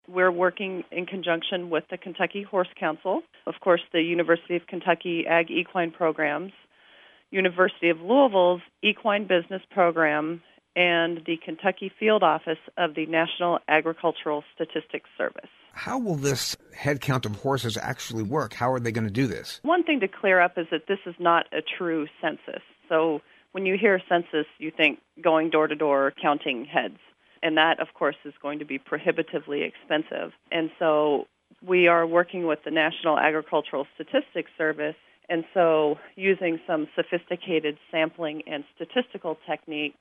We're working in conjunction with the Kentucky Horse Council, of course, the University of Kentucky Ag Equine Programs, University of Louisville's Equine Business Program, and the Kentucky Field Office of the National Agricultural Statistics Service. How will this head count of horses actually work? How are they going to do this? One thing to clear up is that this is not a true census. So when you hear census, you think going door to door counting heads. And that, of course, is going to be prohibitively expensive. And so we are working with the National Agricultural Statistics Service, and so using some sophisticated sampling and statistical techniques,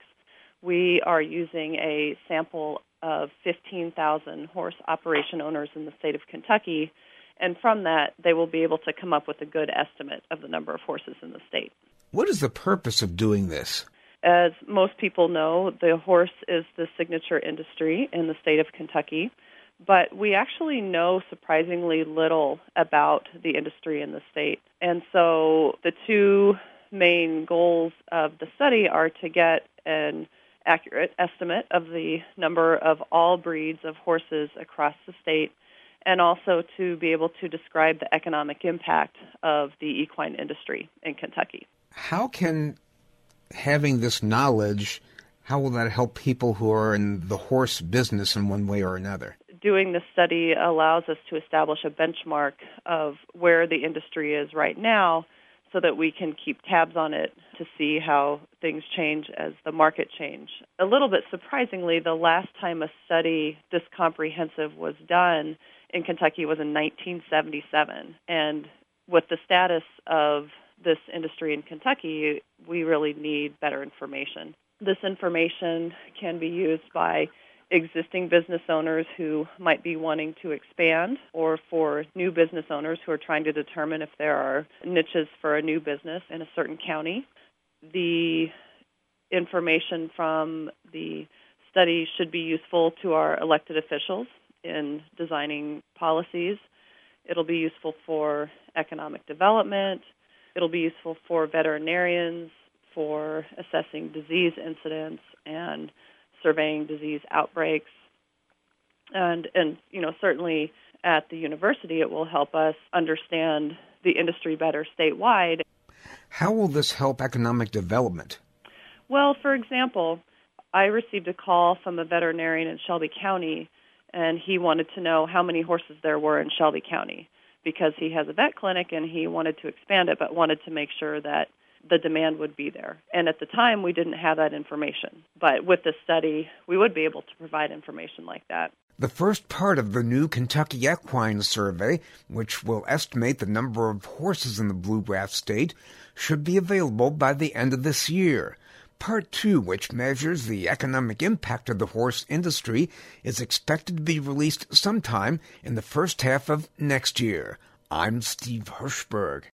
we are using a sample of 15,000 horse operation owners in the state of Kentucky, and from that, they will be able to come up with a good estimate of the number of horses in the state. What is the purpose of doing this? As most people know, the horse is the signature industry in the state of Kentucky, but we actually know surprisingly little about the industry in the state. And so the two main goals of the study are to get an accurate estimate of the number of all breeds of horses across the state, and also to be able to describe the economic impact of the equine industry in Kentucky. How can having this knowledge, how will that help people who are in the horse business in one way or another? Doing this study allows us to establish a benchmark of where the industry is right now so that we can keep tabs on it to see how things change as the market change. A little bit surprisingly, the last time a study this comprehensive was done in Kentucky was in 1977. And with the status of this industry in Kentucky, we really need better information. This information can be used by existing business owners who might be wanting to expand, or for new business owners who are trying to determine if there are niches for a new business in a certain county. The information from the study should be useful to our elected officials in designing policies. It'll be useful for economic development. It'll be useful for veterinarians for assessing disease incidents and surveying disease outbreaks. And certainly at the university, it will help us understand the industry better statewide. How will this help economic development? Well, for example, I received a call from a veterinarian in Shelby County, and he wanted to know how many horses there were in Shelby County because he has a vet clinic and he wanted to expand it, but wanted to make sure that the demand would be there. And at the time, we didn't have that information. But with this study, we would be able to provide information like that. The first part of the new Kentucky Equine Survey, which will estimate the number of horses in the Bluegrass State, should be available by the end of this year. Part 2, which measures the economic impact of the horse industry, is expected to be released sometime in the first half of next year. I'm Steve Hirschberg.